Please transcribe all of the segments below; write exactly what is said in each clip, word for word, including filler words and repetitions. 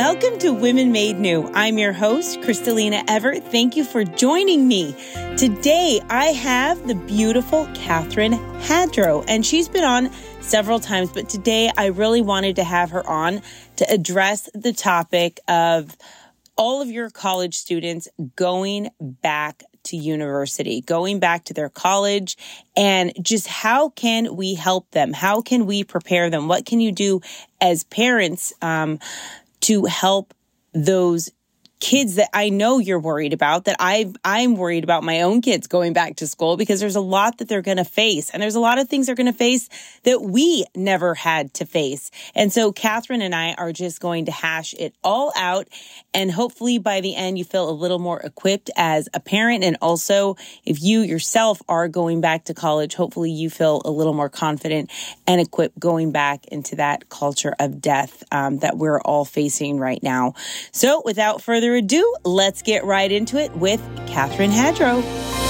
Welcome to Women Made New. I'm your host, Kristalina Everett. Thank you for joining me. Today, I have the beautiful Catherine Hadrow, and she's been on several times, but today I really wanted to have her on to address the topic of all of your college students going back to university, going back to their college, and just how can we help them? How can we prepare them? What can you do as parents um, to help those kids that I know you're worried about, that I, I'm worried about my own kids going back to school, because there's a lot that they're going to face. And there's a lot of things they're going to face that we never had to face. And so Catherine and I are just going to hash it all out. And hopefully by the end, you feel a little more equipped as a parent. And also, if you yourself are going back to college, hopefully you feel a little more confident and equipped going back into that culture of death um, that we're all facing right now. So without further ado, let's get right into it with Catherine Hadrow.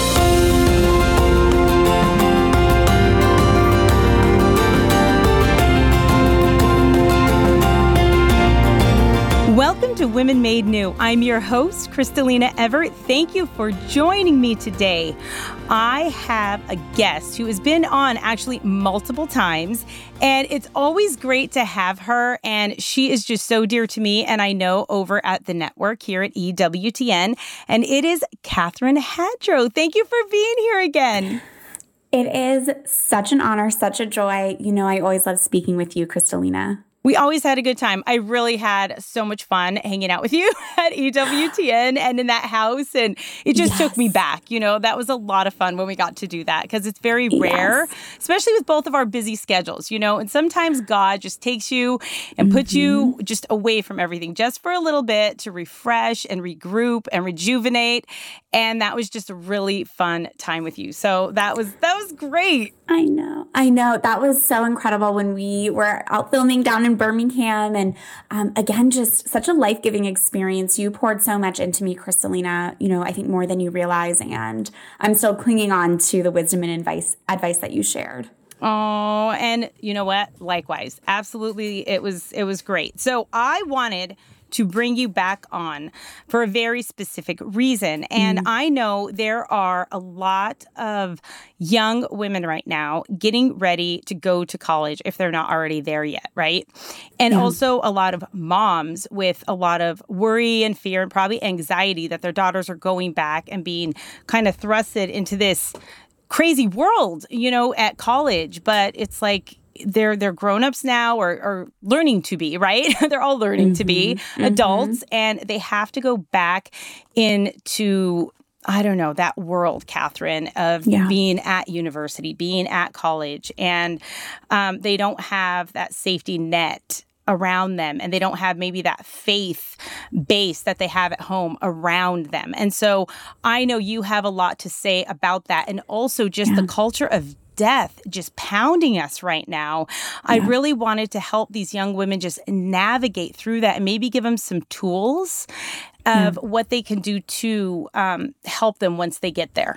Welcome to Women Made New. I'm your host, Kristalina Everett. Thank you for joining me today. I have a guest who has been on actually multiple times, and it's always great to have her. And she is just so dear to me, and I know over at the network here at E W T N. And it is Catherine Hadrow. Thank you for being here again. It is such an honor, such a joy. You know, I always love speaking with you, Kristalina. We always had a good time. I really had so much fun hanging out with you at E W T N and in that house. And it just yes. took me back. You know, that was a lot of fun when we got to do that, because it's very rare, yes. especially with both of our busy schedules, you know, and sometimes God just takes you and mm-hmm. puts you just away from everything just for a little bit to refresh and regroup and rejuvenate. And that was just a really fun time with you. So that was, that was great. I know. I know. That was so incredible when we were out filming down in Birmingham. And um, again, just such a life-giving experience. You poured so much into me, Kristalina, you know, I think more than you realize. And I'm still clinging on to the wisdom and advice, advice that you shared. Oh, and you know what? Likewise. Absolutely. It was, it was great. So I wanted to bring you back on for a very specific reason. And mm. I know there are a lot of young women right now getting ready to go to college if they're not already there yet, right? And yeah. also a lot of moms with a lot of worry and fear and probably anxiety that their daughters are going back and being kind of thrusted into this crazy world, you know, at college. But it's like, They're they're grown-ups now, or, or learning to be, right? They're all learning mm-hmm. to be adults, mm-hmm. and they have to go back into, I don't know, that world, Catherine, of yeah. being at university, being at college, and um, they don't have that safety net around them, and they don't have maybe that faith base that they have at home around them. And so I know you have a lot to say about that, and also just yeah. the culture of death just pounding us right now. Yeah. I really wanted to help these young women just navigate through that and maybe give them some tools of yeah. what they can do to um, help them once they get there.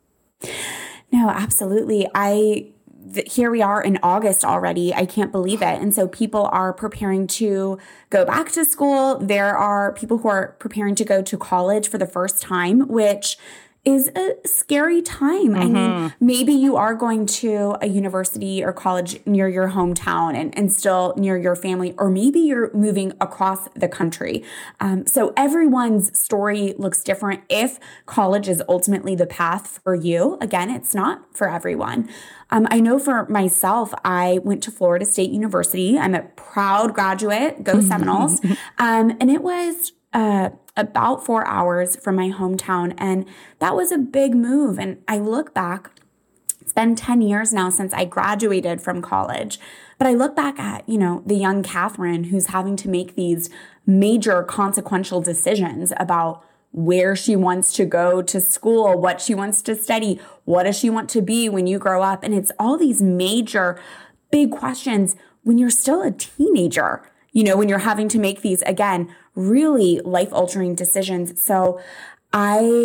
No, absolutely. I th- here we are in August already. I can't believe it. And so people are preparing to go back to school. There are people who are preparing to go to college for the first time, which is a scary time. Mm-hmm. I mean, maybe you are going to a university or college near your hometown and, and still near your family, or maybe you're moving across the country. Um, so everyone's story looks different. If college is ultimately the path for you, again, it's not for everyone. Um, I know for myself, I went to Florida State University. I'm a proud graduate. Go Seminoles. um, and it was uh, about four hours from my hometown. And that was a big move. And I look back, it's been ten years now since I graduated from college. But I look back at, you know, the young Catherine who's having to make these major consequential decisions about where she wants to go to school, what she wants to study, what does she want to be when you grow up? And it's all these major, big questions when you're still a teenager, you know, when you're having to make these, again, really life-altering decisions. So I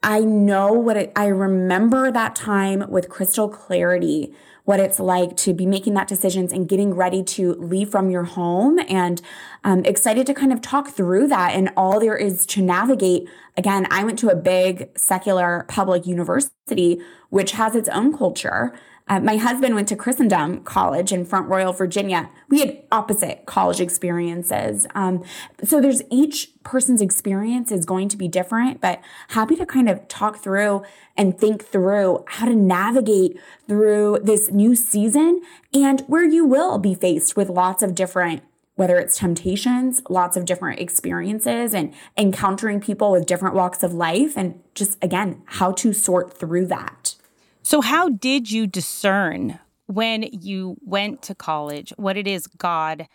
I know what it, I remember that time with crystal clarity, what it's like to be making that decisions and getting ready to leave from your home, and um, excited to kind of talk through that and all there is to navigate. Again, I went to a big secular public university, which has its own culture. Uh, my husband went to Christendom College in Front Royal, Virginia. We had opposite college experiences. Um, so there's each person's experience is going to be different, but happy to kind of talk through and think through how to navigate through this new season, and where you will be faced with lots of different, whether it's temptations, lots of different experiences, and encountering people with different walks of life, and just, again, how to sort through that. So how did you discern when you went to college what it is God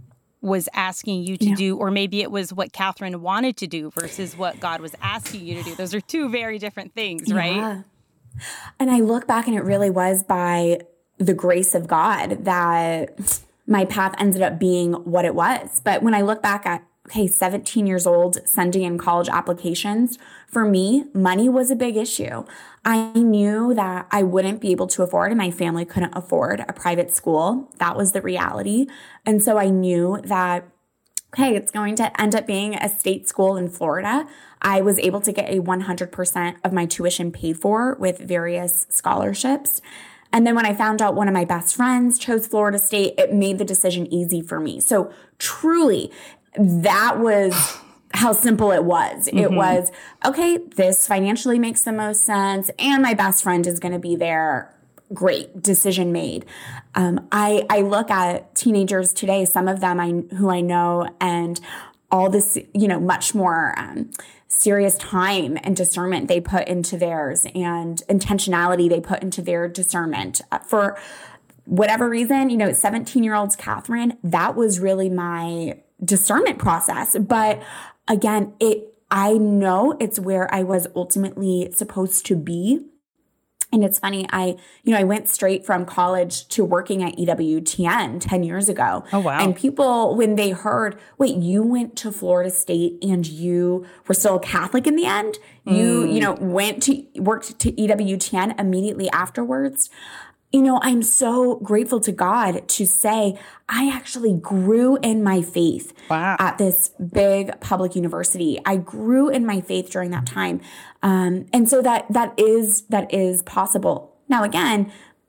was asking you to yeah. do, or maybe it was what Catherine wanted to do versus what God was asking you to do? Those are two very different things, right? Yeah. And I look back and it really was by the grace of God that my path ended up being what it was. But when I look back at, okay, seventeen years old, sending in college applications, for me, money was a big issue. I knew that I wouldn't be able to afford, and my family couldn't afford a private school. That was the reality. And so I knew that, okay, it's going to end up being a state school in Florida. I was able to get a one hundred percent of my tuition paid for with various scholarships. And then when I found out one of my best friends chose Florida State, it made the decision easy for me. So truly, that was how simple it was. Mm-hmm. It was, okay, this financially makes the most sense, and my best friend is going to be there. Great, decision made. Um, I, I look at teenagers today, some of them I, who I know, and all this, you know, much more um, serious time and discernment they put into theirs, and intentionality they put into their discernment. Uh, for whatever reason, you know, seventeen-year-old Catherine, that was really my discernment process. But again, it I know it's where I was ultimately supposed to be. And it's funny, I, you know, I went straight from college to working at E W T N ten years ago. Oh, wow. And people, when they heard, wait, you went to Florida State and you were still Catholic in the end? Mm. You, you know, went to, worked to E W T N immediately afterwards. You know, I'm so grateful to God to say I actually grew in my faith wow. at this big public university. I grew in my faith during that time. Um, and so that that is that is possible. Now, again,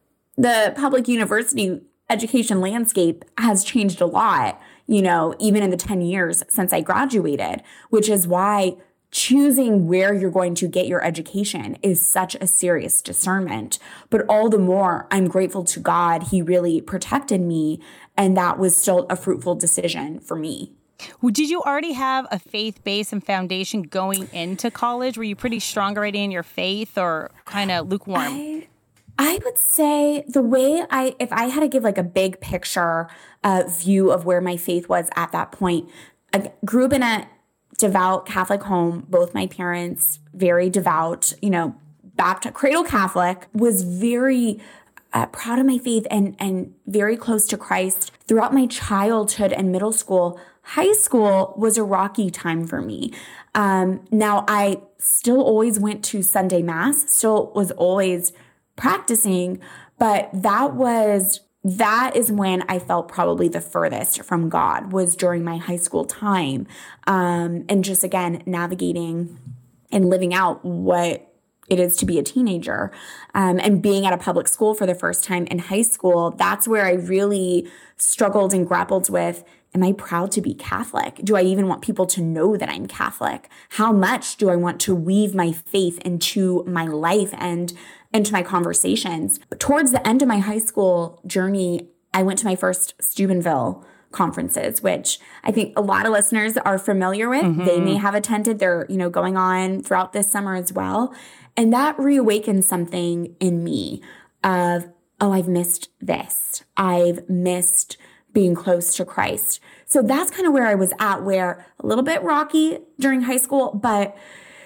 the public university education landscape has changed a lot, you know, even in the ten years since I graduated, which is why choosing where you're going to get your education is such a serious discernment. But all the more, I'm grateful to God. He really protected me, and that was still a fruitful decision for me. Well, did you already have a faith base and foundation going into college? Were you pretty strong already in your faith, or kind of lukewarm? I, I would say the way I, if I had to give like a big picture uh, view of where my faith was at that point, I grew up in a devout Catholic home. Both my parents, very devout, you know, Baptist, cradle Catholic, was very uh, proud of my faith and, and very close to Christ throughout my childhood and middle school. High school was a rocky time for me. Um, now, I still always went to Sunday Mass, still was always practicing, but that was That is when I felt probably the furthest from God, was during my high school time. Um, and just, again, navigating and living out what it is to be a teenager, um, and being at a public school for the first time in high school. That's where I really struggled and grappled with, am I proud to be Catholic? Do I even want people to know that I'm Catholic? How much do I want to weave my faith into my life and into my conversations? But towards the end of my high school journey, I went to my first Steubenville conferences, which I think a lot of listeners are familiar with. Mm-hmm. They may have attended. They're, you know, going on throughout this summer as well. And that reawakened something in me of, oh, I've missed this. I've missed being close to Christ. So that's kind of where I was at, where a little bit rocky during high school, but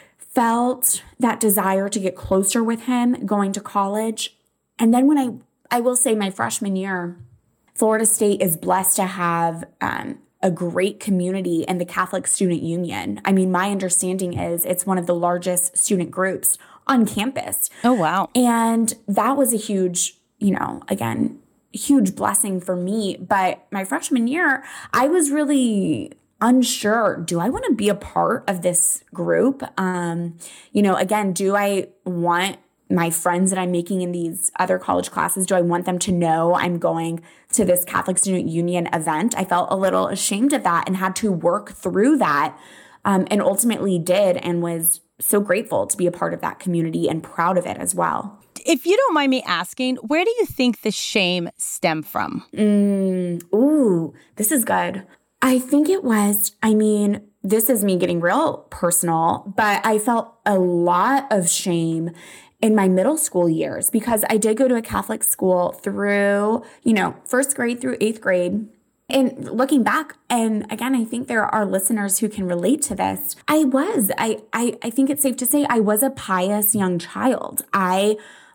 felt that desire to get closer with him going to college. And then when I, I will say my freshman year, Florida State is blessed to have um, a great community in the Catholic Student Union. I mean, my understanding is it's one of the largest student groups on campus. Oh, wow. And that was a huge, you know, again, huge blessing for me. But my freshman year, I was really unsure. Do I want to be a part of this group? Um, you know, again, do I want my friends that I'm making in these other college classes, do I want them to know I'm going to this Catholic Student Union event? I felt a little ashamed of that and had to work through that, um, and ultimately did, and was so grateful to be a part of that community and proud of it as well. If you don't mind me asking, where do you think the shame stemmed from? Mm, ooh, this is good. I think it was, I mean, this is me getting real personal, but I felt a lot of shame in my middle school years because I did go to a Catholic school through, you know, first grade through eighth grade. And looking back, and again, I think there are listeners who can relate to this. I was, I, I, I think it's safe to say I was a pious young child. I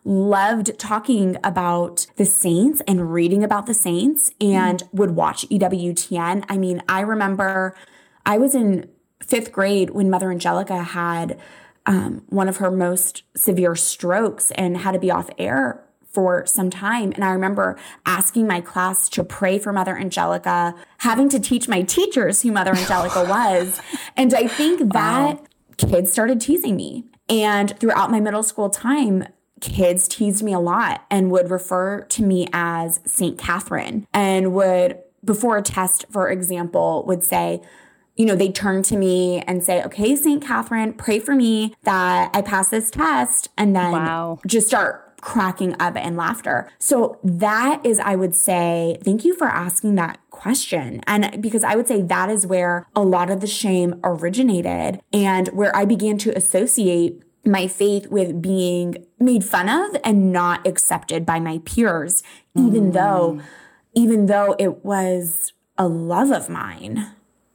loved talking about the saints and reading about the saints and mm. would watch E W T N. I mean, I remember I was in fifth grade when Mother Angelica had um, one of her most severe strokes and had to be off air for some time. And I remember asking my class to pray for Mother Angelica, having to teach my teachers who Mother Angelica was. And I think that wow. kids started teasing me. And throughout my middle school time, kids teased me a lot and would refer to me as Saint Catherine and would, before a test, for example, would say, you know, they'd turn to me and say, okay, Saint Catherine, pray for me that I pass this test. And then wow. just start cracking up in laughter. So that is, I would say, thank you for asking that question. And because I would say that is where a lot of the shame originated and where I began to associate my faith with being made fun of and not accepted by my peers, even mm. though, even though it was a love of mine.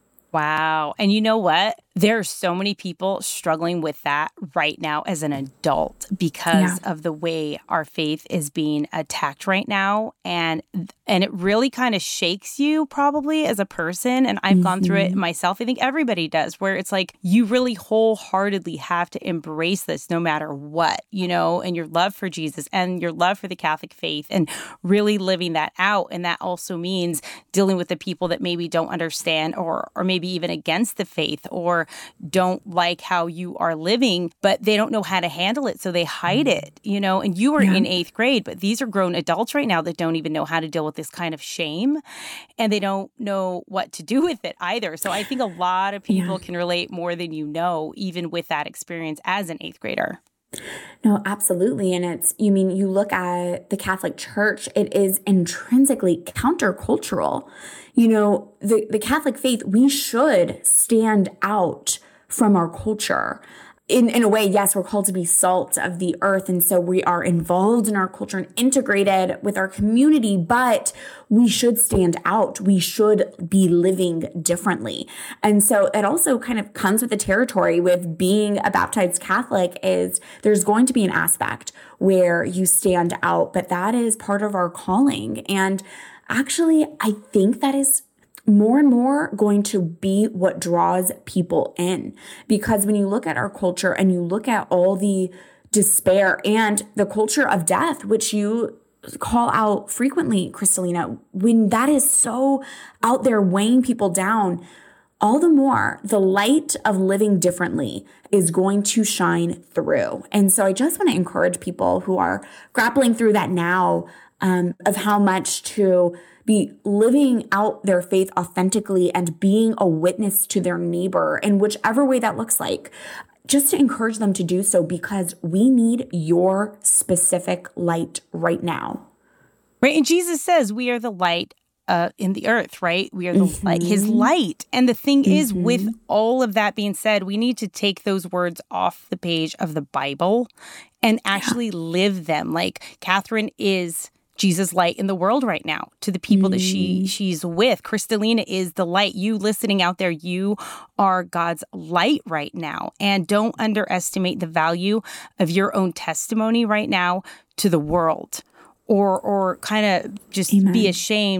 Wow. And you know what? There are so many people struggling with that right now as an adult because yeah. of the way our faith is being attacked right now. And and it really kind of shakes you probably as a person. And I've mm-hmm. gone through it myself. I think everybody does, where it's like you really wholeheartedly have to embrace this no matter what, you know, and your love for Jesus and your love for the Catholic faith and really living that out. And that also means dealing with the people that maybe don't understand or or maybe even against the faith or don't like how you are living, but they don't know how to handle it, so they hide it, you know, and you were yeah. in eighth grade, but these are grown adults right now that don't even know how to deal with this kind of shame, and they don't know what to do with it either. So I think a lot of people yeah. can relate more than you know, even with that experience as an eighth grader. No, absolutely. And it's, you mean, you look at the Catholic Church, it is intrinsically countercultural. You know, the, the Catholic faith, we should stand out from our culture. In, in a way, yes, we're called to be salt of the earth. And so we are involved in our culture and integrated with our community, but we should stand out. We should be living differently. And so it also kind of comes with the territory with being a baptized Catholic is there's going to be an aspect where you stand out, but that is part of our calling. And actually, I think that is more and more going to be what draws people in. Because when you look at our culture and you look at all the despair and the culture of death, which you call out frequently, Kristalina, when that is so out there weighing people down, all the more the light of living differently is going to shine through. And so I just want to encourage people who are grappling through that now um, of how much to be living out their faith authentically and being a witness to their neighbor in whichever way that looks like, just to encourage them to do so because we need your specific light right now. Right. And Jesus says we are the light uh, in the earth, right? We are the mm-hmm. light, his light. And the thing mm-hmm. is, with all of that being said, we need to take those words off the page of the Bible and actually yeah. live them. Like Catherine is Jesus' light in the world right now to the people mm. that she she's with. Kristalina is the light. You listening out there, you are God's light right now. And don't underestimate the value of your own testimony right now to the world or or kind of just Amen. Be ashamed or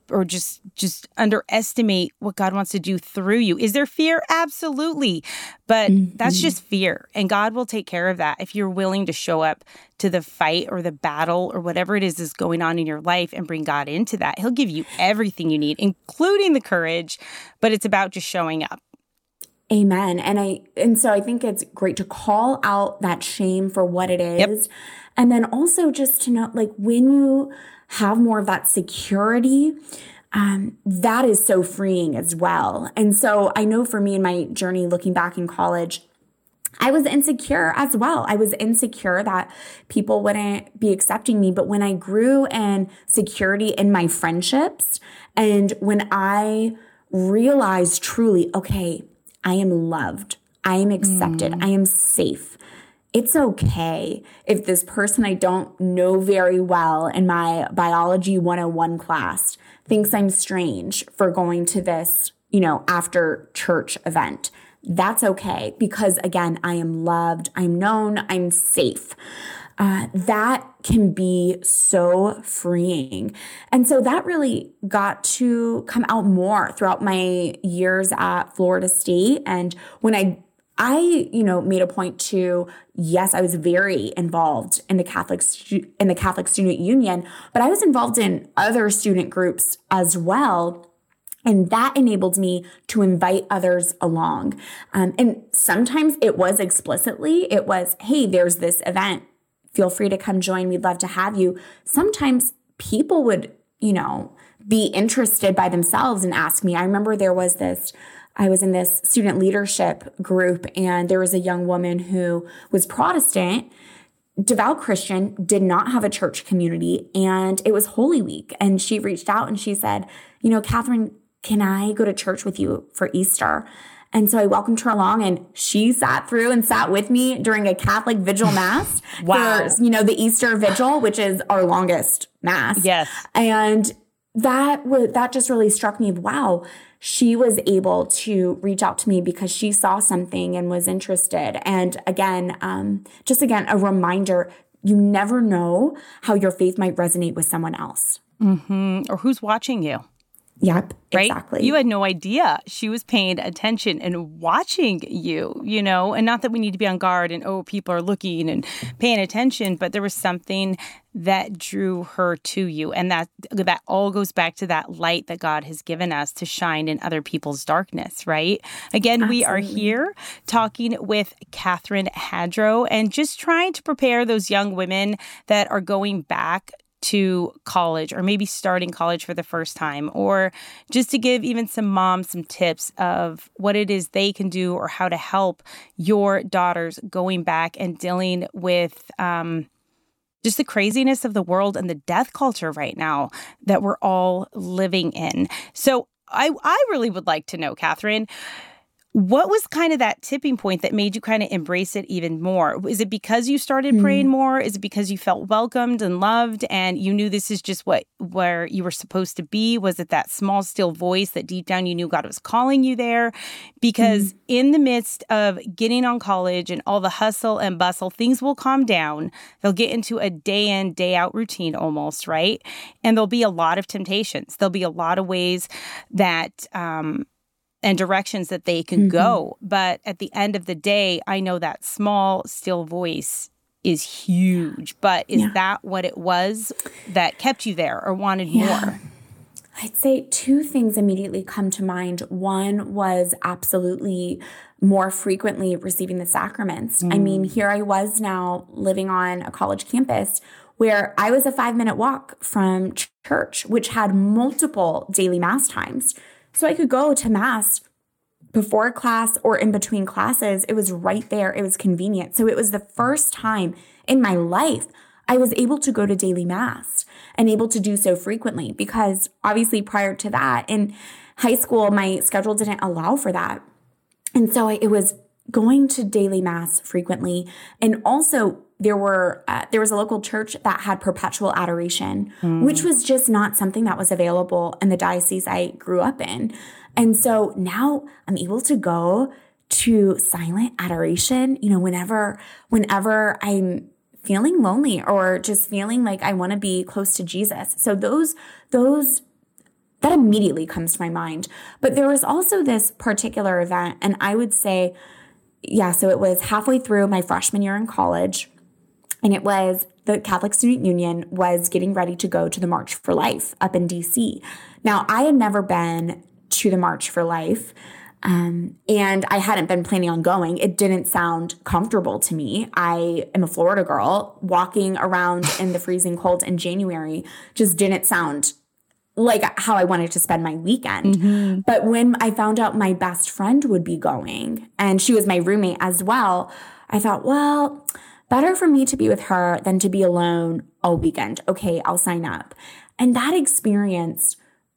or just just underestimate what God wants to do through you. Is there fear? Absolutely. But mm-hmm. that's just fear. And God will take care of that if you're willing to show up to the fight or the battle or whatever it is is going on in your life and bring God into that. He'll give you everything you need, including the courage, but it's about just showing up. Amen. And I and so I think it's great to call out that shame for what it is. Yep. And then also just to know, like, when you have more of that security, um, that is so freeing as well. And so I know for me in my journey looking back in college, I was insecure as well. I was insecure that people wouldn't be accepting me. But when I grew in security in my friendships, and when I realized truly, okay, I am loved, I am accepted, mm. I am safe. It's okay if this person I don't know very well in my biology one oh one class thinks I'm strange for going to this, you know, after church event. That's okay, because again, I am loved, I'm known, I'm safe. Uh, that can be so freeing. And so that really got to come out more throughout my years at Florida State. And when I I, you know, made a point to, yes, I was very involved in the Catholic stu- in the Catholic Student Union, but I was involved in other student groups as well. And that enabled me to invite others along. Um, and sometimes it was explicitly, it was, hey, there's this event. Feel free to come join. We'd love to have you. Sometimes people would, you know, be interested by themselves and ask me. I remember there was this I was in this student leadership group, and there was a young woman who was Protestant, devout Christian, did not have a church community, and it was Holy Week. And she reached out and she said, you know, Catherine, can I go to church with you for Easter? And so I welcomed her along, and she sat through and sat with me during a Catholic vigil mass. Wow. For, you know, the Easter vigil, which is our longest mass. Yes. And that was, that just really struck me of, wow, she was able to reach out to me because she saw something and was interested. And again, um, just again, a reminder, you never know how your faith might resonate with someone else. Mm-hmm. Or who's watching you. Yep, right? Exactly. You had no idea she was paying attention and watching you, you know, and not that we need to be on guard and, oh, people are looking and paying attention, but there was something that drew her to you. And that that all goes back to that light that God has given us to shine in other people's darkness, right? Again, Absolutely. We are here talking with Catherine Hadrow and just trying to prepare those young women that are going back to college or maybe starting college for the first time, or just to give even some moms some tips of what it is they can do or how to help your daughters going back and dealing with um, just the craziness of the world and the death culture right now that we're all living in. So I, I really would like to know, Catherine, what was kind of that tipping point that made you kind of embrace it even more? Is it because you started mm. praying more? Is it because you felt welcomed and loved and you knew this is just what where you were supposed to be? Was it that small, still voice that deep down you knew God was calling you there? Because mm. in the midst of getting on college and all the hustle and bustle, things will calm down. They'll get into a day in, day out routine almost, right? And there'll be a lot of temptations. There'll be a lot of ways that um and directions that they can mm-hmm. go. But at the end of the day, I know that small, still voice is huge. But is yeah. that what it was that kept you there or wanted yeah. more? I'd say two things immediately come to mind. One was absolutely more frequently receiving the sacraments. Mm. I mean, here I was now living on a college campus where I was a five-minute walk from church, which had multiple daily mass times. So I could go to mass before class or in between classes. It was right there. It was convenient. So it was the first time in my life I was able to go to daily mass and able to do so frequently, because obviously prior to that in high school, my schedule didn't allow for that. And so it was going to daily mass frequently. And also there were uh, there was a local church that had perpetual adoration, mm. which was just not something that was available in the diocese I grew up in. And so now I'm able to go to silent adoration, you know, whenever whenever I'm feeling lonely or just feeling like I want to be close to Jesus. So those those that immediately comes to my mind. But there was also this particular event, and I would say, yeah, so it was halfway through my freshman year in college, and it was the Catholic Student Union was getting ready to go to the March for Life up in D C. Now, I had never been to the March for Life, um, and I hadn't been planning on going. It didn't sound comfortable to me. I am a Florida girl. Walking around in the freezing cold in January just didn't sound like how I wanted to spend my weekend. Mm-hmm. But when I found out my best friend would be going, and she was my roommate as well, I thought, well, better for me to be with her than to be alone all weekend. Okay, I'll sign up. And that experience,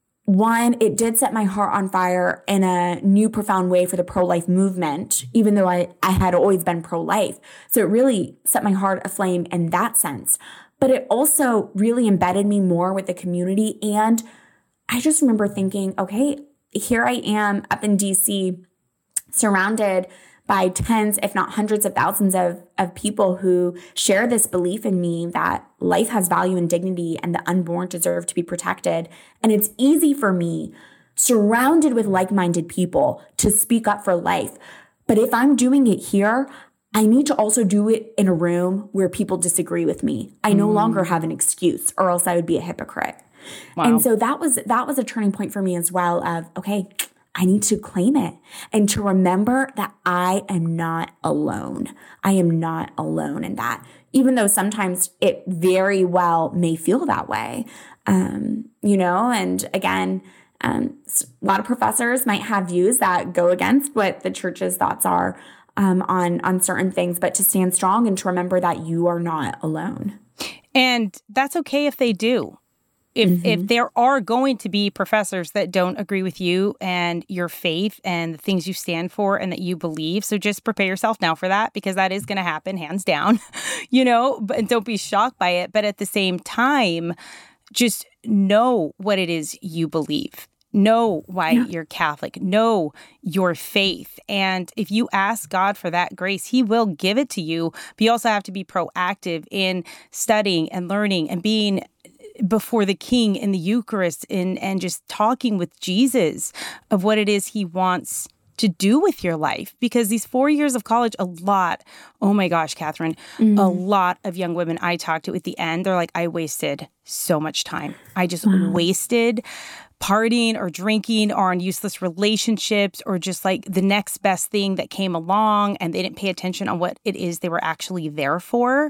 one, it did set my heart on fire in a new profound way for the pro-life movement, even though I, I had always been pro-life. So it really set my heart aflame in that sense. But it also really embedded me more with the community. And I just remember thinking, okay, here I am up in D C, surrounded by tens, if not hundreds of thousands of, of people who share this belief in me that life has value and dignity and the unborn deserve to be protected. And it's easy for me, surrounded with like-minded people, to speak up for life. But if I'm doing it here, I need to also do it in a room where people disagree with me. I no mm. longer have an excuse, or else I would be a hypocrite. Wow. And so that was that was a turning point for me as well of, okay, I need to claim it and to remember that I am not alone. I am not alone in that, even though sometimes it very well may feel that way, um, you know, and again, um, a lot of professors might have views that go against what the church's thoughts are um, on, on certain things, but to stand strong and to remember that you are not alone. And that's okay if they do. If mm-hmm. if there are going to be professors that don't agree with you and your faith and the things you stand for and that you believe, so just prepare yourself now for that, because that is going to happen, hands down, you know, but and don't be shocked by it. But at the same time, just know what it is you believe. Know why yeah. you're Catholic. Know your faith. And if you ask God for that grace, he will give it to you. But you also have to be proactive in studying and learning and being before the King in the Eucharist and, and just talking with Jesus of what it is he wants to do with your life. Because these four years of college, a lot, oh my gosh, Catherine, mm. a lot of young women I talked to at the end, they're like, I wasted so much time. I just wow. wasted partying or drinking or on useless relationships or just like the next best thing that came along, and they didn't pay attention on what it is they were actually there for.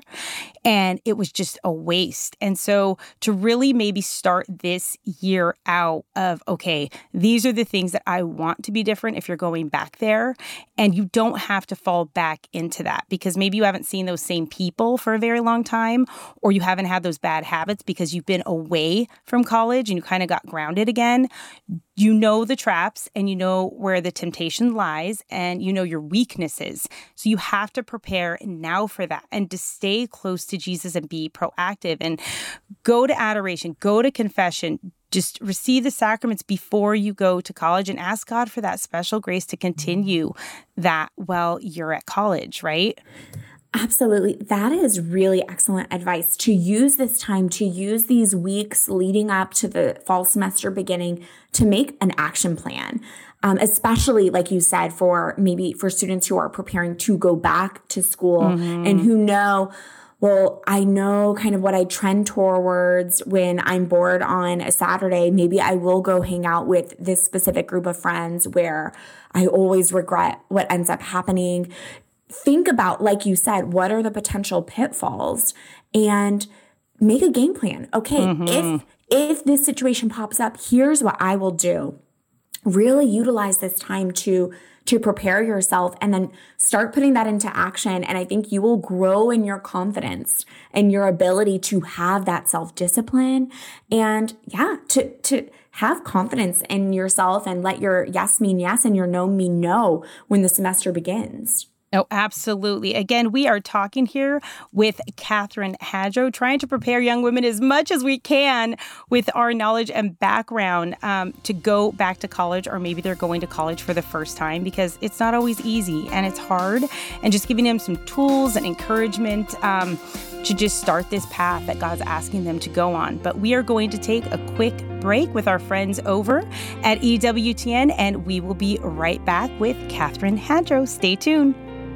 And it was just a waste. And so to really maybe start this year out of, okay, these are the things that I want to be different if you're going back there. And you don't have to fall back into that because maybe you haven't seen those same people for a very long time, or you haven't had those bad habits because you've been away from college and you kind of got grounded again. Again, you know the traps and you know where the temptation lies and you know your weaknesses. So you have to prepare now for that and to stay close to Jesus and be proactive and go to adoration, go to confession, just receive the sacraments before you go to college and ask God for that special grace to continue that while you're at college, right? Absolutely. That is really excellent advice, to use this time, to use these weeks leading up to the fall semester beginning to make an action plan, um, especially, like you said, for maybe for students who are preparing to go back to school mm-hmm. and who know, well, I know kind of what I trend towards when I'm bored on a Saturday. Maybe I will go hang out with this specific group of friends where I always regret what ends up happening. Think about, like you said, what are the potential pitfalls and make a game plan. Okay, mm-hmm. if if this situation pops up, here's what I will do. Really utilize this time to to prepare yourself and then start putting that into action. And I think you will grow in your confidence and your ability to have that self-discipline and yeah, to to have confidence in yourself and let your yes mean yes and your no mean no when the semester begins. Oh, absolutely. Again, we are talking here with Katherine Hadrow, trying to prepare young women as much as we can with our knowledge and background um, to go back to college, or maybe they're going to college for the first time, because it's not always easy and it's hard. And just giving them some tools and encouragement um, to just start this path that God's asking them to go on. But we are going to take a quick break with our friends over at E W T N, and we will be right back with Katherine Hadrow. Stay tuned.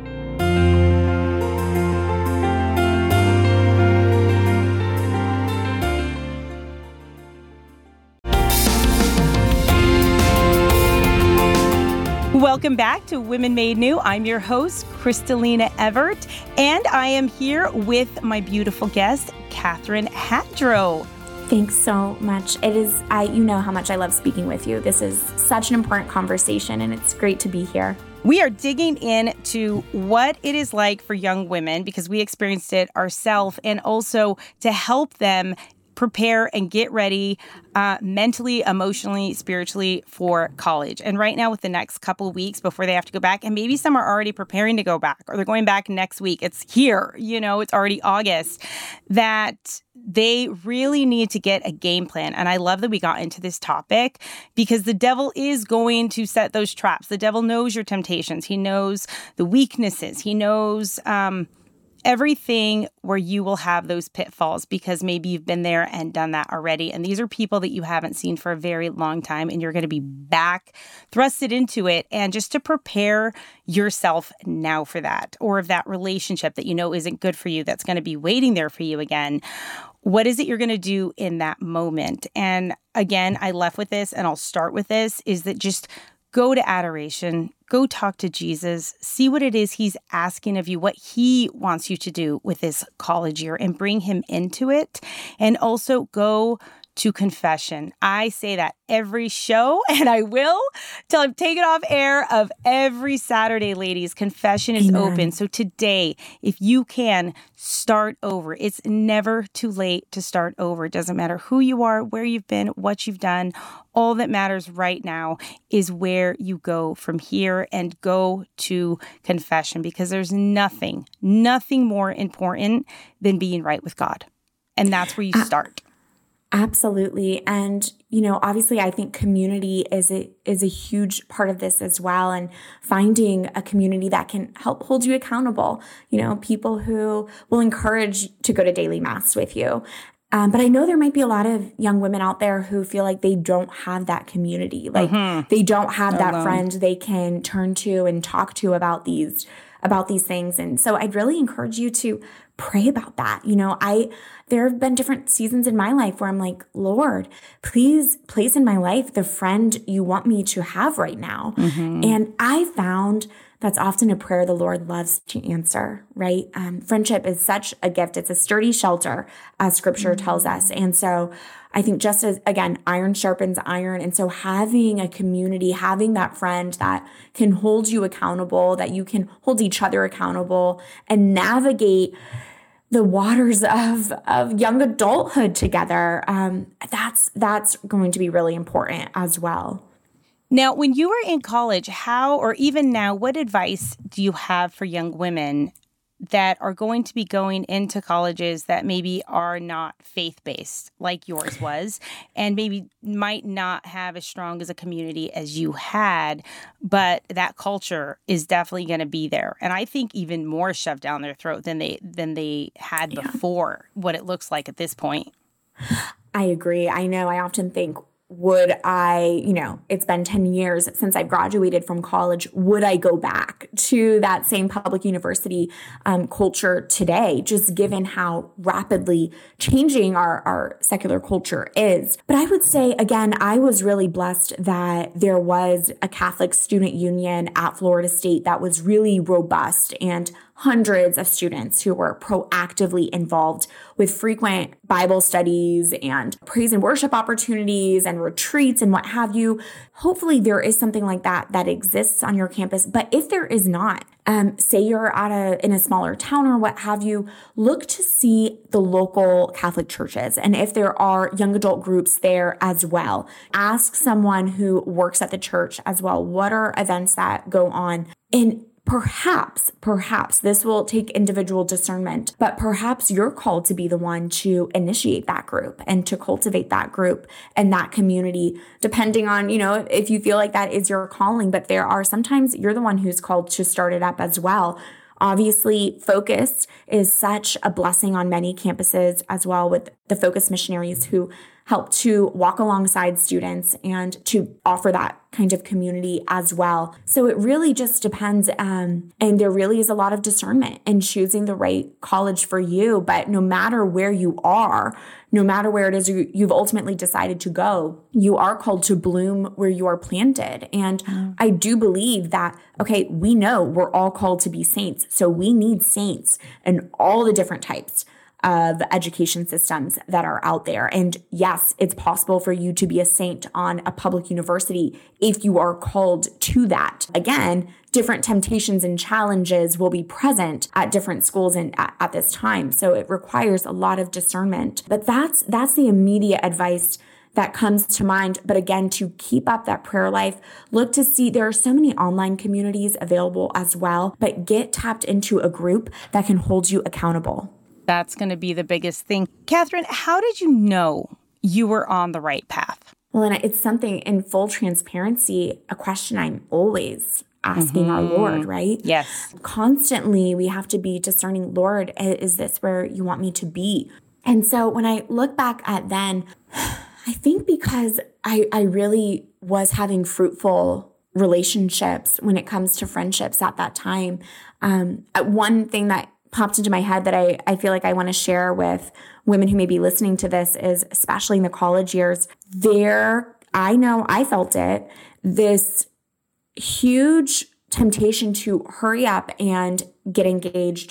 Welcome back to Women Made New. I'm your host, Kristalina Everett, and I am here with my beautiful guest, Katherine Hadrow. Thanks so much. It is, I, you know how much I love speaking with you. This is such an important conversation, and it's great to be here. We are digging into what it is like for young women, because we experienced it ourselves, and also to help them prepare and get ready uh, mentally, emotionally, spiritually for college. And right now, with the next couple of weeks before they have to go back, and maybe some are already preparing to go back, or they're going back next week. It's here, you know, it's already August, that they really need to get a game plan. And I love that we got into this topic, because the devil is going to set those traps. The devil knows your temptations. He knows the weaknesses. He knows um, everything where you will have those pitfalls, because maybe you've been there and done that already. And these are people that you haven't seen for a very long time, and you're going to be back thrusted into it. And just to prepare yourself now for that, or if that relationship that you know isn't good for you, that's going to be waiting there for you again. What is it you're going to do in that moment? And again, I left with this, and I'll start with this, is that just go to adoration, go talk to Jesus, see what it is he's asking of you, what he wants you to do with this college year, and bring him into it. And also go to confession. I say that every show, and I will till I'm taken off air of every Saturday, ladies. Confession is Amen. open. So today, if you can, start over. It's never too late to start over. It doesn't matter who you are, where you've been, what you've done. All that matters right now is where you go from here, and go to confession, because there's nothing, nothing more important than being right with God. And that's where you start. Absolutely. And, you know, obviously I think community is a, is a huge part of this as well. And finding a community that can help hold you accountable, you know, people who will encourage to go to daily mass with you. Um, but I know there might be a lot of young women out there who feel like they don't have that community. Like mm-hmm. they don't have that friend they can turn to and talk to about these about these things. And so I'd really encourage you to pray about that. You know, I, there have been different seasons in my life where I'm like, Lord, please place in my life the friend you want me to have right now. Mm-hmm. And I found that's often a prayer the Lord loves to answer, right? Um, friendship is such a gift. It's a sturdy shelter, as scripture mm-hmm. tells us. And so I think just as, again, iron sharpens iron. And so having a community, having that friend that can hold you accountable, that you can hold each other accountable, and navigate the waters of, of young adulthood together, um, that's, that's going to be really important as well. Now, when you were in college, how, or even now, what advice do you have for young women that are going to be going into colleges that maybe are not faith-based like yours was, and maybe might not have as strong as a community as you had, but that culture is definitely going to be there. And I think even more shoved down their throat than they than they had yeah. before, what it looks like at this point. I agree. I know. I often think, would I, you know, it's been ten years since I've graduated from college. Would I go back to that same public university um, culture today, just given how rapidly changing our, our secular culture is? But I would say, again, I was really blessed that there was a Catholic student union at Florida State that was really robust, and hundreds of students who were proactively involved with frequent Bible studies and praise and worship opportunities and retreats and what have you. Hopefully there is something like that that exists on your campus. But if there is not, um, say you're at a in a smaller town or what have you, look to see the local Catholic churches. And if there are young adult groups there as well, ask someone who works at the church as well, what are events that go on? And perhaps, perhaps this will take individual discernment, but perhaps you're called to be the one to initiate that group and to cultivate that group and that community, depending on, you know, if you feel like that is your calling. But there are sometimes you're the one who's called to start it up as well. Obviously, Focus is such a blessing on many campuses as well, with the Focus missionaries who help to walk alongside students and to offer that kind of community as well. So it really just depends. Um, and there really is a lot of discernment in choosing the right college for you. But no matter where you are, no matter where it is you, you've ultimately decided to go, you are called to bloom where you are planted. And mm. I do believe that, okay, we know we're all called to be saints. So we need saints in all the different types of education systems that are out there. And yes, it's possible for you to be a saint on a public university if you are called to that. Again, different temptations and challenges will be present at different schools and at, at this time. So it requires a lot of discernment. But that's that's the immediate advice that comes to mind. But again, to keep up that prayer life, look to see there are so many online communities available as well, but get tapped into a group that can hold you accountable. That's going to be the biggest thing. Catherine, how did you know you were on the right path? Well, and it's something in full transparency, a question I'm always asking mm-hmm. our Lord, right? Yes. Constantly, we have to be discerning, Lord, is this where you want me to be? And so when I look back at then, I think because I, I really was having fruitful relationships when it comes to friendships at that time. Um, one thing that popped into my head that I, I feel like I want to share with women who may be listening to this is, especially in the college years, there, I know I felt it, this huge temptation to hurry up and get engaged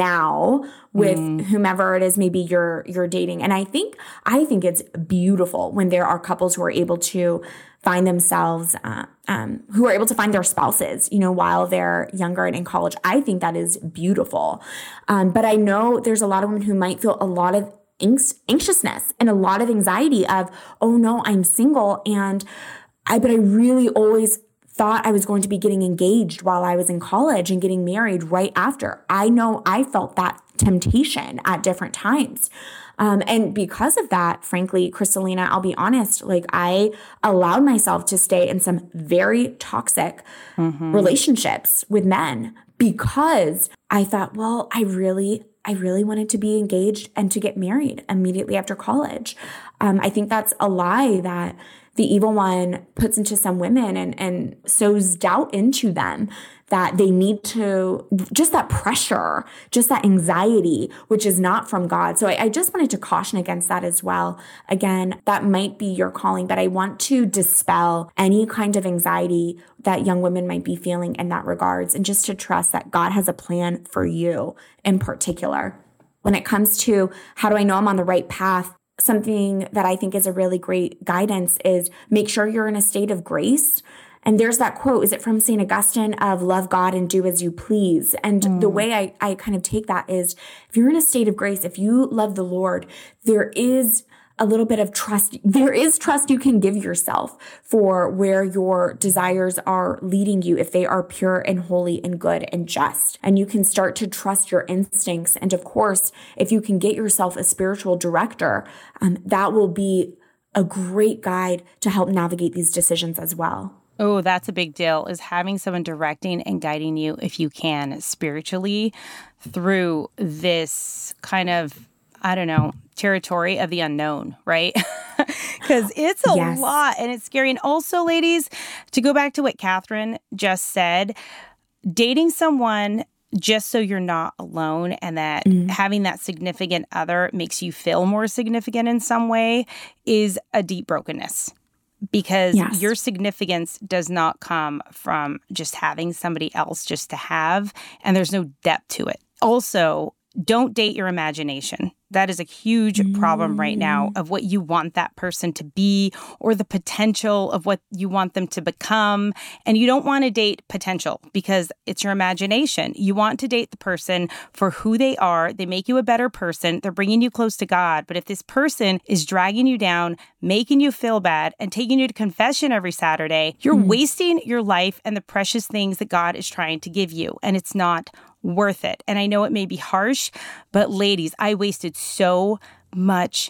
now with mm. whomever it is maybe you're you're dating. And I think I think it's beautiful when there are couples who are able to find themselves, uh, um, who are able to find their spouses, you know, while they're younger and in college. I think that is beautiful. Um, but I know there's a lot of women who might feel a lot of anxiousness and a lot of anxiety of, oh no, I'm single. And I, but I really always thought I was going to be getting engaged while I was in college and getting married right after. I know I felt that temptation at different times. Um, and because of that, frankly, Crystalina, I'll be honest, like I allowed myself to stay in some very toxic mm-hmm. relationships with men because I thought, well, I really, I really wanted to be engaged and to get married immediately after college. Um, I think that's a lie that the evil one puts into some women and, and sows doubt into them that they need to, just that pressure, just that anxiety, which is not from God. So I, I just wanted to caution against that as well. Again, that might be your calling, but I want to dispel any kind of anxiety that young women might be feeling in that regards, and just to trust that God has a plan for you in particular. When it comes to how do I know I'm on the right path, something that I think is a really great guidance is make sure you're in a state of grace. And there's that quote, is it from Saint Augustine, of love God and do as you please? And mm. the way I, I kind of take that is, if you're in a state of grace, if you love the Lord, there is a little bit of trust. There is trust you can give yourself for where your desires are leading you, if they are pure and holy and good and just. And you can start to trust your instincts. And of course, if you can get yourself a spiritual director, um, that will be a great guide to help navigate these decisions as well. Oh, that's a big deal, is having someone directing and guiding you, if you can, spiritually through this kind of, I don't know, territory of the unknown, right? Because it's a yes. lot and it's scary. And also, ladies, to go back to what Catherine just said, dating someone just so you're not alone and that mm. having that significant other makes you feel more significant in some way is a deep brokenness. Because yes. your significance does not come from just having somebody else just to have, and there's no depth to it. Also, don't date your imagination. That is a huge mm. problem right now of what you want that person to be or the potential of what you want them to become. And you don't want to date potential because it's your imagination. You want to date the person for who they are. They make you a better person. They're bringing you close to God. But if this person is dragging you down, making you feel bad, and taking you to confession every Saturday, you're mm. wasting your life and the precious things that God is trying to give you. And it's not worth it. And I know it may be harsh, but ladies, I wasted so much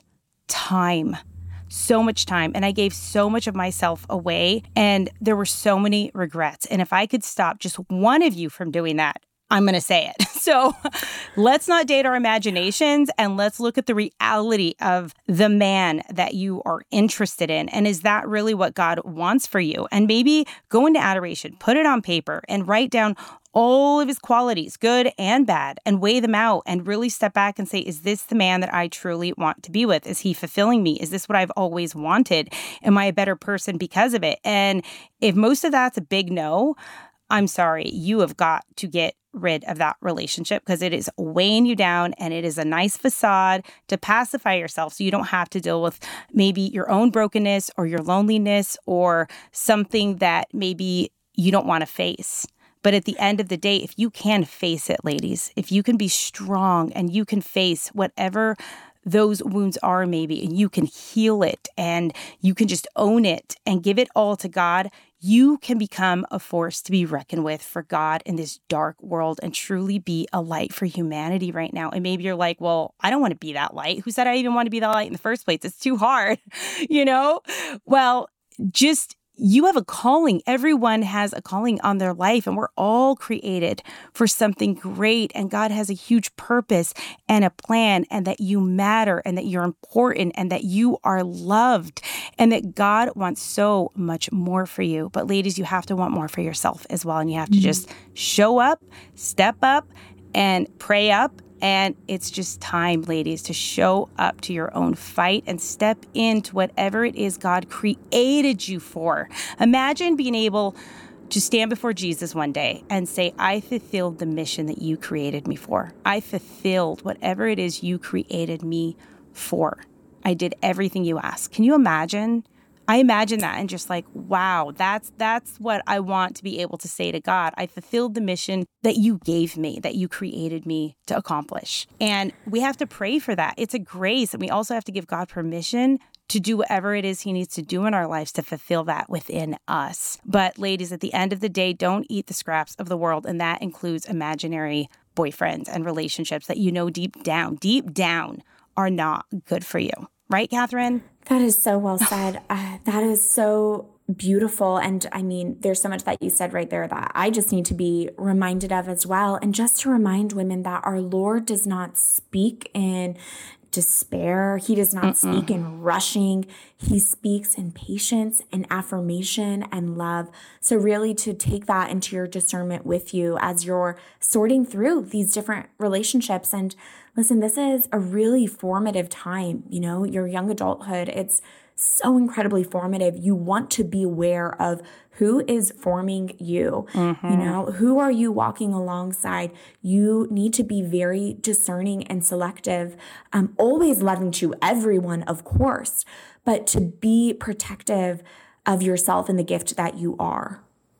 time, so much time. And I gave so much of myself away. And there were so many regrets. And if I could stop just one of you from doing that, I'm going to say it. So let's not date our imaginations and let's look at the reality of the man that you are interested in. And is that really what God wants for you? And maybe go into adoration, put it on paper and write down all of his qualities, good and bad, and weigh them out and really step back and say, is this the man that I truly want to be with? Is he fulfilling me? Is this what I've always wanted? Am I a better person because of it? And if most of that's a big no, I'm sorry, you have got to get rid of that relationship because it is weighing you down and it is a nice facade to pacify yourself so you don't have to deal with maybe your own brokenness or your loneliness or something that maybe you don't want to face. But at the end of the day, if you can face it, ladies, if you can be strong and you can face whatever those wounds are maybe, and you can heal it and you can just own it and give it all to God, you can become a force to be reckoned with for God in this dark world and truly be a light for humanity right now. And maybe you're like, well, I don't want to be that light. Who said I even want to be that light in the first place? It's too hard, you know? Well, just you have a calling. Everyone has a calling on their life, and we're all created for something great. And God has a huge purpose and a plan, and that you matter, and that you're important, and that you are loved, and that God wants so much more for you. But ladies, you have to want more for yourself as well. And you have to just show up, step up, and pray up. And it's just time, ladies, to show up to your own fight and step into whatever it is God created you for. Imagine being able to stand before Jesus one day and say, I fulfilled the mission that you created me for. I fulfilled whatever it is you created me for. I did everything you asked. Can you imagine? I imagine that and just like, wow, that's that's what I want to be able to say to God. I fulfilled the mission that you gave me, that you created me to accomplish. And we have to pray for that. It's a grace. And we also have to give God permission to do whatever it is he needs to do in our lives to fulfill that within us. But ladies, at the end of the day, don't eat the scraps of the world. And that includes imaginary boyfriends and relationships that you know deep down, deep down are not good for you. Right, Catherine? That is so well said. Uh, that is so beautiful. And I mean, there's so much that you said right there that I just need to be reminded of as well. And just to remind women that our Lord does not speak in despair. He does not Mm-mm. speak in rushing. He speaks in patience and affirmation and love. So really to take that into your discernment with you as you're sorting through these different relationships. And listen, this is a really formative time, you know, your young adulthood. It's so incredibly formative. You want to be aware of who is forming you. Mm-hmm. You know, who are you walking alongside? You need to be very discerning and selective, um, always loving to everyone, of course, but to be protective of yourself and the gift that you are.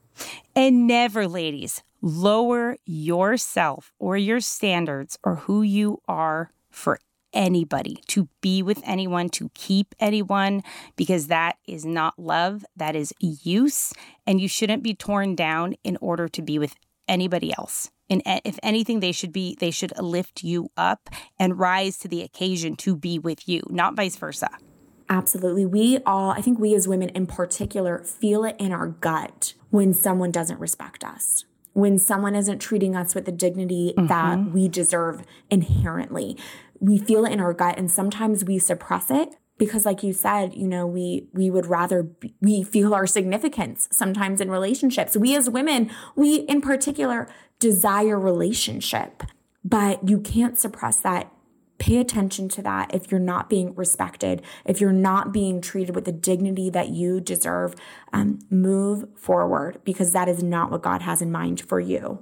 And never, ladies, lower yourself or your standards or who you are for anybody, to be with anyone, to keep anyone, because that is not love, that is use, and you shouldn't be torn down in order to be with anybody else. And if anything, they should be, they should lift you up and rise to the occasion to be with you, not vice versa. Absolutely. We all, I think we as women in particular, feel it in our gut when someone doesn't respect us, when someone isn't treating us with the dignity mm-hmm. that we deserve inherently. We feel it in our gut, and sometimes we suppress it because, like you said, you know, we we would rather be, we feel our significance sometimes in relationships. We as women, we in particular desire relationship, but you can't suppress that. Pay attention to that if you're not being respected, if you're not being treated with the dignity that you deserve. Um, move forward, because that is not what God has in mind for you.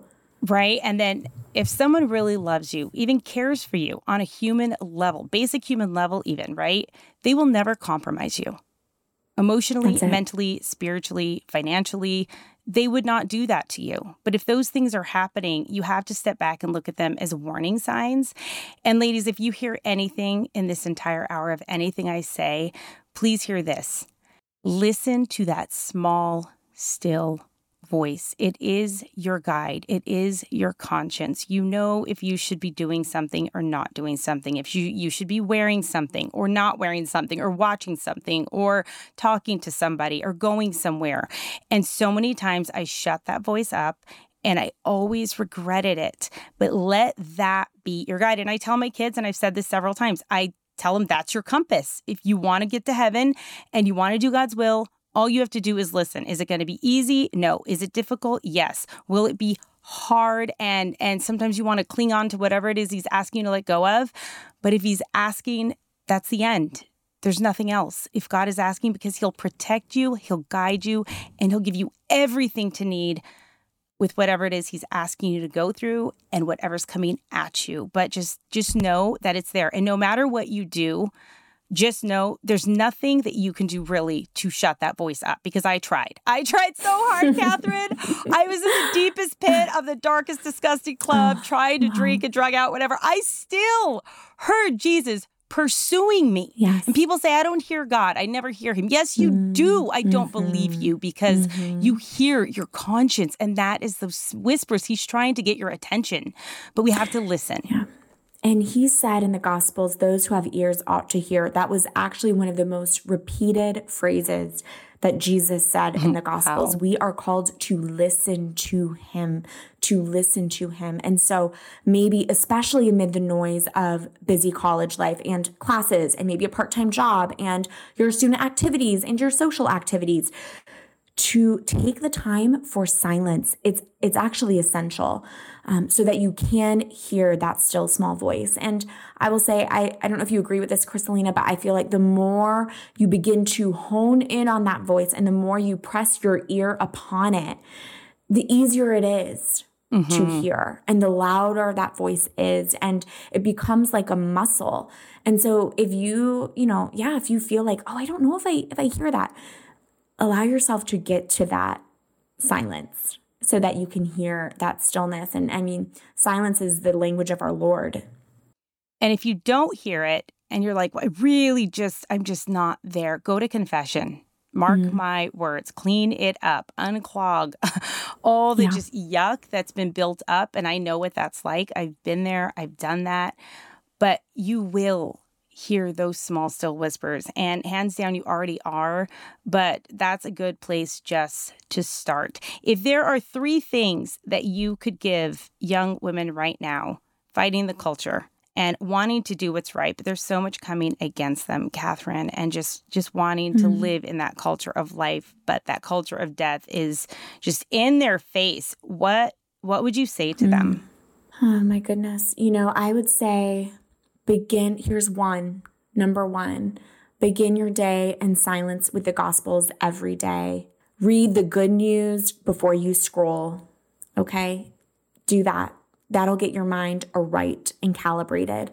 Right? And then if someone really loves you, even cares for you on a human level, basic human level even, right? They will never compromise you. Emotionally, mentally, spiritually, financially, they would not do that to you. But if those things are happening, you have to step back and look at them as warning signs. And ladies, if you hear anything in this entire hour of anything I say, please hear this. Listen to that small, still voice. It is your guide. It is your conscience. You know if you should be doing something or not doing something, if you, you should be wearing something or not wearing something, or watching something or talking to somebody or going somewhere. And so many times I shut that voice up and I always regretted it. But let that be your guide. And I tell my kids, and I've said this several times, I tell them that's your compass. If you want to get to heaven and you want to do God's will, all you have to do is listen. Is it going to be easy? No. Is it difficult? Yes. Will it be hard? And and sometimes you want to cling on to whatever it is he's asking you to let go of. But if he's asking, that's the end. There's nothing else. If God is asking, because he'll protect you, he'll guide you, and he'll give you everything to need with whatever it is he's asking you to go through and whatever's coming at you. But just just know that it's there. And no matter what you do, just know there's nothing that you can do really to shut that voice up, because I tried. I tried so hard, Catherine. I was in the deepest pit of the darkest, disgusting club, oh, trying to wow. drink and drug out, whatever. I still heard Jesus pursuing me. Yes. And people say, I don't hear God. I never hear him. Yes, you mm-hmm. do. I don't mm-hmm. believe you, because mm-hmm. you hear your conscience, and that is those whispers. He's trying to get your attention, but we have to listen. Yeah. And he said in the Gospels, those who have ears ought to hear. That was actually one of the most repeated phrases that Jesus said in the Gospels. Wow. We are called to listen to him, to listen to him. And so maybe, especially amid the noise of busy college life and classes and maybe a part-time job and your student activities and your social activities, to take the time for silence. It's it's actually essential um, so that you can hear that still small voice. And I will say, I, I don't know if you agree with this, Kristalina, but I feel like the more you begin to hone in on that voice and the more you press your ear upon it, the easier it is mm-hmm. to hear and the louder that voice is. And it becomes like a muscle. And so if you, you know, yeah, if you feel like, oh, I don't know if I if I hear that, allow yourself to get to that silence so that you can hear that stillness. And I mean, silence is the language of our Lord. And if you don't hear it and you're like, well, I really just, I'm just not there, go to confession. Mark mm-hmm. my words, clean it up, unclog all the yeah. just yuck that's been built up. And I know what that's like. I've been there. I've done that. But you will hear those small, still whispers. And hands down, you already are. But that's a good place just to start. If there are three things that you could give young women right now fighting the culture and wanting to do what's right, but there's so much coming against them, Catherine, and just, just wanting mm-hmm. to live in that culture of life, but that culture of death is just in their face, what what would you say to mm-hmm. them? Oh, my goodness. You know, I would say begin, here's one, number one, begin your day in silence with the Gospels every day. Read the good news before you scroll, okay? Do that. That'll get your mind aright and calibrated.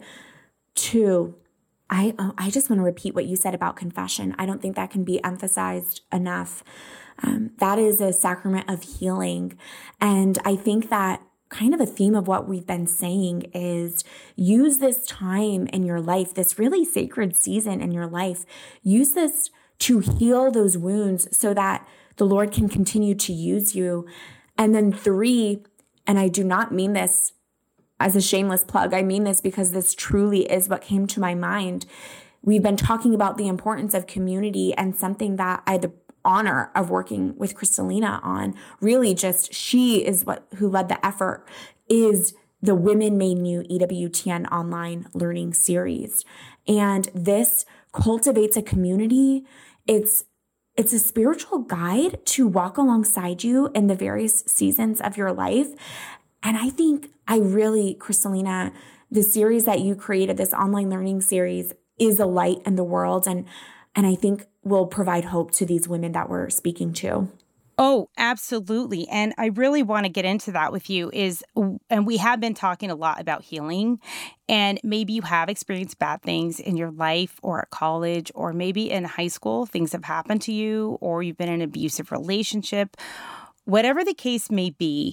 Two, I I just want to repeat what you said about confession. I don't think that can be emphasized enough. Um, that is a sacrament of healing. And I think that kind of a theme of what we've been saying is use this time in your life, this really sacred season in your life. Use this to heal those wounds so that the Lord can continue to use you. And then three, and I do not mean this as a shameless plug. I mean this because this truly is what came to my mind. We've been talking about the importance of community, and something that I had the honor of working with Kristalina on, really just she is what who led the effort, is the Women Made New E W T N online learning series. And this cultivates a community. It's It's a spiritual guide to walk alongside you in the various seasons of your life. And I think I really, Kristalina, the series that you created, this online learning series, is a light in the world. And, and I think will provide hope to these women that we're speaking to. Oh, absolutely. And I really want to get into that with you is, and we have been talking a lot about healing, and maybe you have experienced bad things in your life or at college, or maybe in high school, things have happened to you, or you've been in an abusive relationship. Whatever the case may be,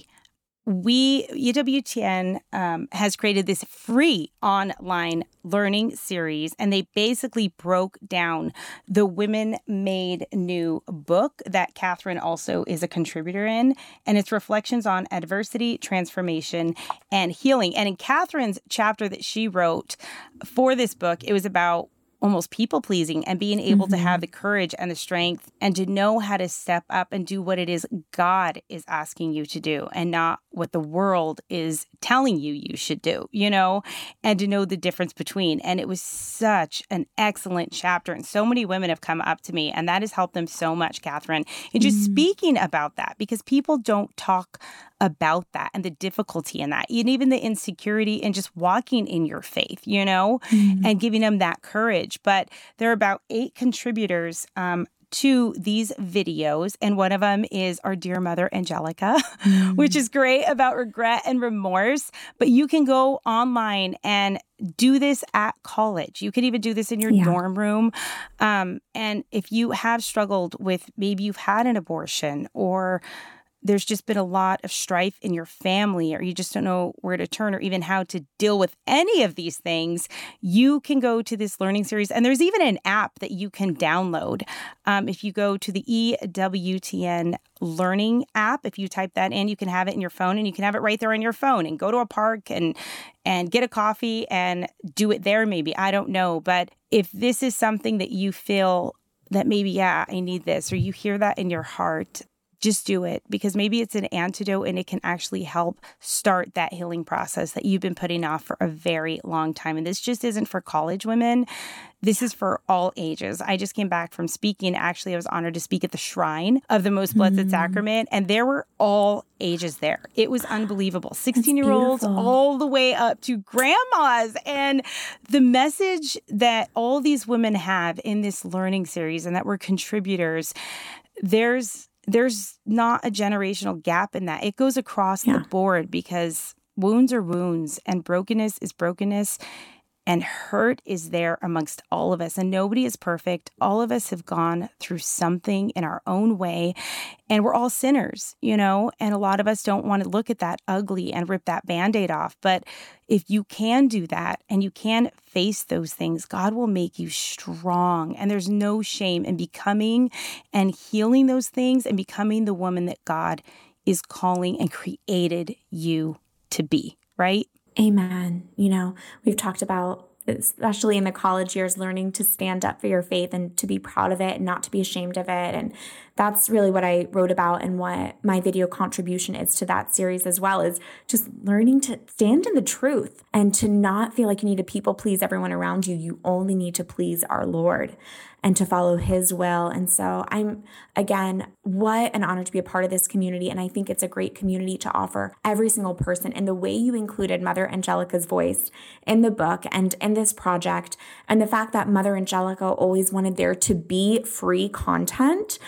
we, E W T N, um, has created this free online learning series, and they basically broke down the Women Made New book that Catherine also is a contributor in, and it's reflections on adversity, transformation, and healing. And in Catherine's chapter that she wrote for this book, it was about almost people-pleasing and being able mm-hmm. to have the courage and the strength and to know how to step up and do what it is God is asking you to do and not what the world is telling you you should do, you know, and to know the difference between. And it was such an excellent chapter. And so many women have come up to me, and that has helped them so much, Catherine, in just mm-hmm. speaking about that, because people don't talk about that and the difficulty in that, and even the insecurity in just walking in your faith, you know, mm-hmm. and giving them that courage. But there are about eight contributors um, to these videos, and one of them is our dear mother, Angelica, mm-hmm. which is great about regret and remorse. But you can go online and do this at college. You can even do this in your yeah. dorm room. Um, and if you have struggled with, maybe you've had an abortion, or there's just been a lot of strife in your family, or you just don't know where to turn or even how to deal with any of these things, you can go to this learning series. And there's even an app that you can download. Um, if you go to the E W T N Learning app, if you type that in, you can have it in your phone, and you can have it right there on your phone and go to a park and and get a coffee and do it there maybe. I don't know. But if this is something that you feel that maybe, yeah, I need this, or you hear that in your heart, just do it, because maybe it's an antidote and it can actually help start that healing process that you've been putting off for a very long time. And this just isn't for college women. This is for all ages. I just came back from speaking. Actually, I was honored to speak at the Shrine of the Most Blessed mm. Sacrament, and there were all ages there. It was unbelievable. sixteen-year-olds all the way up to grandmas. And the message that all these women have in this learning series, and that we're contributors, there's There's not a generational gap in that. It goes across yeah. the board, because wounds are wounds, and brokenness is brokenness, and hurt is there amongst all of us. And nobody is perfect. All of us have gone through something in our own way, and we're all sinners, you know, and a lot of us don't want to look at that ugly and rip that Band-Aid off. But if you can do that and you can face those things, God will make you strong. And there's no shame in becoming and healing those things and becoming the woman that God is calling and created you to be, right? Amen. You know, we've talked about, especially in the college years, learning to stand up for your faith and to be proud of it and not to be ashamed of it. And that's really what I wrote about, and what my video contribution is to that series as well, is just learning to stand in the truth and to not feel like you need to people please everyone around you. You only need to please our Lord and to follow his will. And so I'm, again, what an honor to be a part of this community. And I think it's a great community to offer every single person. And the way you included Mother Angelica's voice in the book and in this project, and the fact that Mother Angelica always wanted there to be free content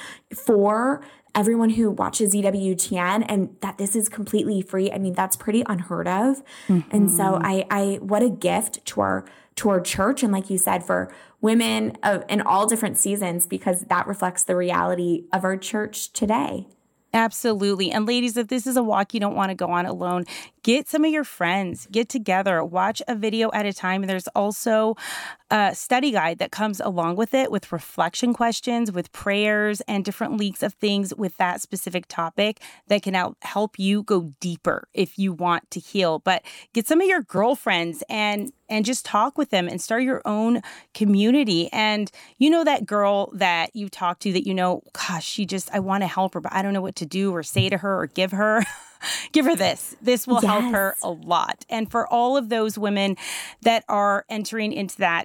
for everyone who watches E W T N, and that this is completely free. I mean, that's pretty unheard of. Mm-hmm. And so I, I, what a gift to our, to our church. And like you said, for women of, in all different seasons, because that reflects the reality of our church today. Absolutely. And ladies, if this is a walk you don't want to go on alone, get some of your friends, get together, watch a video at a time. And there's also a study guide that comes along with it, with reflection questions, with prayers, and different leaks of things with that specific topic that can help you go deeper if you want to heal. But get some of your girlfriends and and just talk with them and start your own community. And you know that girl that you talk to that, you know, gosh, she just, I want to help her, but I don't know what to do or say to her or give her. Give her this. This will yes. help her a lot. And for all of those women that are entering into that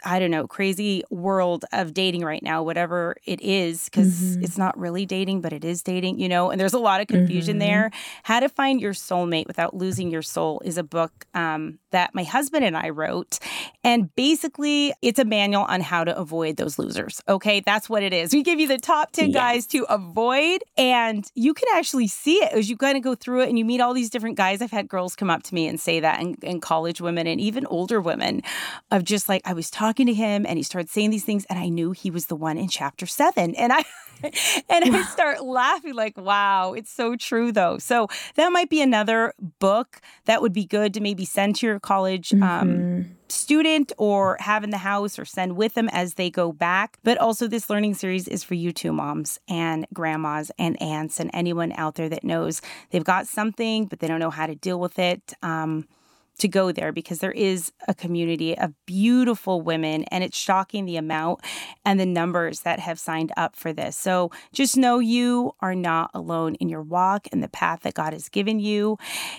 I don't know, crazy world of dating right now, whatever it is, because mm-hmm. it's not really dating, but it is dating, you know, and there's a lot of confusion mm-hmm. there. How to Find Your Soulmate Without Losing Your Soul is a book um, that my husband and I wrote. And basically, it's a manual on how to avoid those losers. Okay, that's what it is. We give you the top ten yes. guys to avoid, and you can actually see it as you kind of go through it and you meet all these different guys. I've had girls come up to me and say that, and, and college women and even older women, of just like, I was talking to him and he started saying these things and I knew he was the one in chapter seven. And I and I start laughing like, wow, it's so true though. So that might be another book that would be good to maybe send to your college mm-hmm. um, student or have in the house or send with them as they go back. But also this learning series is for you too, moms and grandmas and aunts and anyone out there that knows they've got something, but they don't know how to deal with it. Um, to go there, because there is a community of beautiful women, and it's shocking the amount and the numbers that have signed up for this. So just know you are not alone in your walk and the path that God has given you.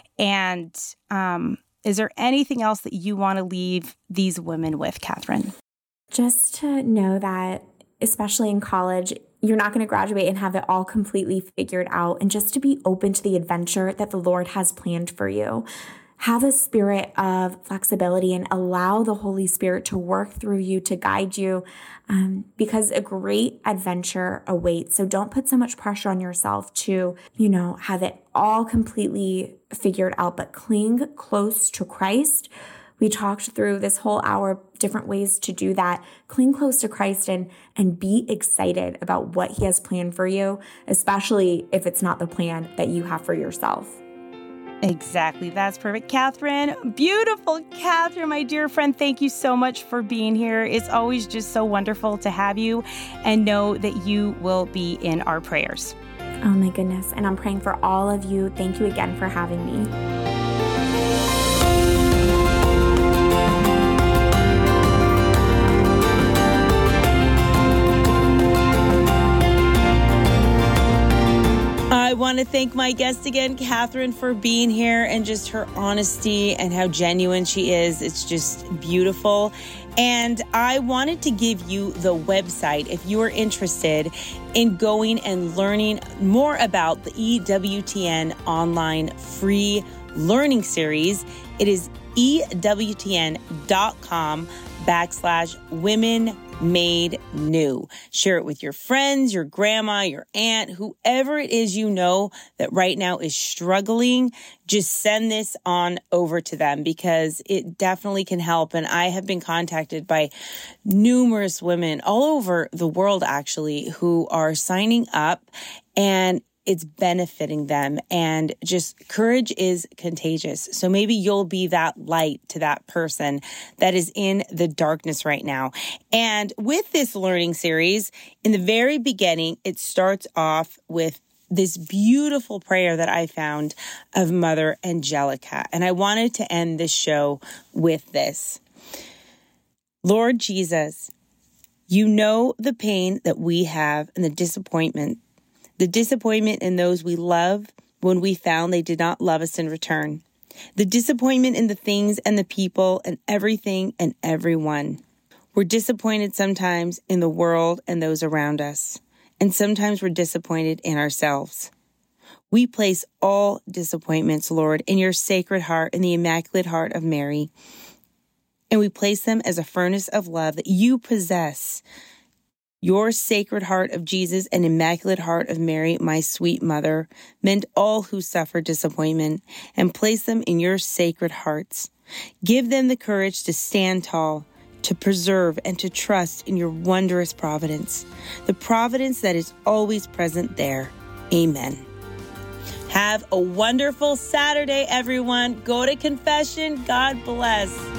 And um, is there anything else that you want to leave these women with, Catherine? Just to know that, especially in college, you're not going to graduate and have it all completely figured out, and just to be open to the adventure that the Lord has planned for you. Have a spirit of flexibility and allow the Holy Spirit to work through you, to guide you, um, because a great adventure awaits. So don't put so much pressure on yourself to, you know, have it all completely figured out, but cling close to Christ. We talked through this whole hour, different ways to do that. Cling close to Christ and, and be excited about what He has planned for you, especially if it's not the plan that you have for yourself. Exactly. That's perfect. Catherine, beautiful Catherine, my dear friend, thank you so much for being here. It's always just so wonderful to have you, and know that you will be in our prayers. Oh my goodness. And I'm praying for all of you. Thank you again for having me. I want to thank my guest again, Catherine, for being here, and just her honesty and how genuine she is. It's just beautiful. And I wanted to give you the website if you are interested in going and learning more about the E W T N online free learning series. It is ewtn.com backslash women made new. Share it with your friends, your grandma, your aunt, whoever it is you know that right now is struggling. Just send this on over to them, because it definitely can help. And I have been contacted by numerous women all over the world, actually, who are signing up, and it's benefiting them. And just courage is contagious. So maybe you'll be that light to that person that is in the darkness right now. And with this learning series, in the very beginning, it starts off with this beautiful prayer that I found of Mother Angelica. And I wanted to end this show with this. Lord Jesus, you know the pain that we have and the disappointment The disappointment in those we love when we found they did not love us in return. The disappointment in the things and the people and everything and everyone. We're disappointed sometimes in the world and those around us. And sometimes we're disappointed in ourselves. We place all disappointments, Lord, in your sacred heart, in the Immaculate Heart of Mary. And we place them as a furnace of love that you possess. Your Sacred Heart of Jesus and Immaculate Heart of Mary, my sweet mother, mend all who suffer disappointment, and place them in your sacred hearts. Give them the courage to stand tall, to preserve and to trust in your wondrous providence, the providence that is always present there. Amen. Have a wonderful Saturday, everyone. Go to confession. God bless.